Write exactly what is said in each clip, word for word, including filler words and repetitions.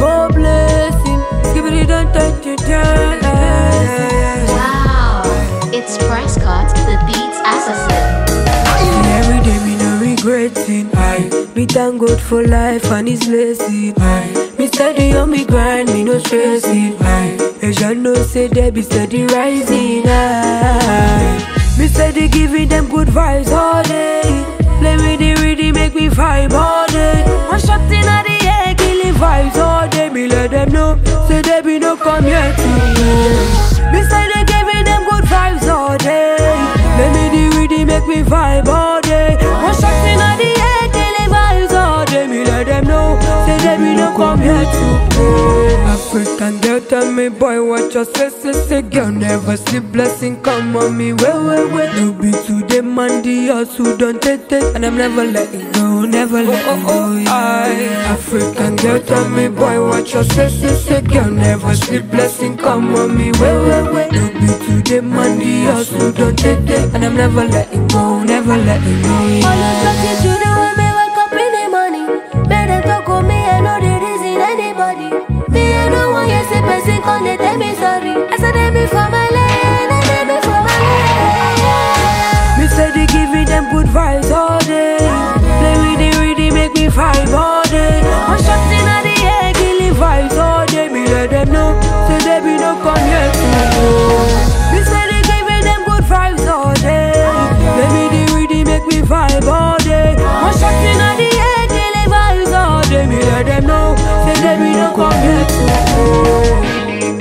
more blessing. Give it don't touch it down. Wow, it's Prescott, the Beats Assassin. Every day me no regretting. I me thank God for life and His blessing. I me steady on me grind, me no stressing. I Asian no say they be steady rising. I me steady giving them good vibes all day. Play with the rhythm, make me vibe all day. One shot in the air, killing vibes all day. Me let them know, say they be no come here to me. Me steady giving them good vibes all day. Play me the rhythm, make me vibe all day. One shot in the air, killing vibes all day. Me let them know, say they be no come here to play. African girl, tell me boy, what your say, say, say, girl, never see blessing come on me. Wait, wait, wait. No be to them and the us who don't take it, and I'm never letting go, never letting go. Yeah. African girl, tell me boy, what your say, say, say, girl, never see blessing come on me. Wait, wait, wait. No be to them and the us who don't take it, and I'm never letting go, never letting go. Yeah. All those lucky children when me wake up in the morning, let them talk on me, I know the reason anybody. Me I know one yes a person come they tell me sorry. I said they be for my lane, I said be for my lane. Me steady giving them good vibes all day. Play with the rhythm, make me vibe all day. One shot in the air, killing vibes all day. Me let them know, say they be no come here to me. Me steady giving them good vibes all day. Play with the rhythm, make me vibe all day. One shot in the air, killing vibes all day. Me let them know, say they be no come here to me.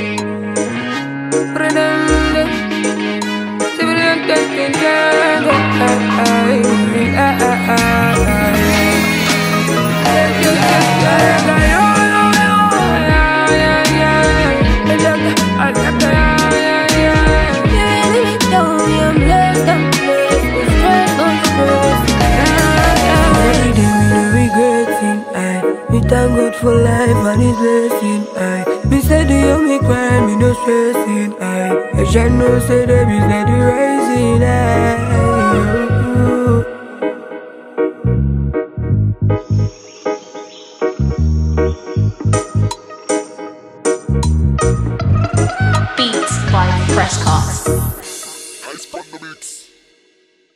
Thank God for life and His blessing. I me say the only crime, me no stressing. I I shall know say the business the rising. I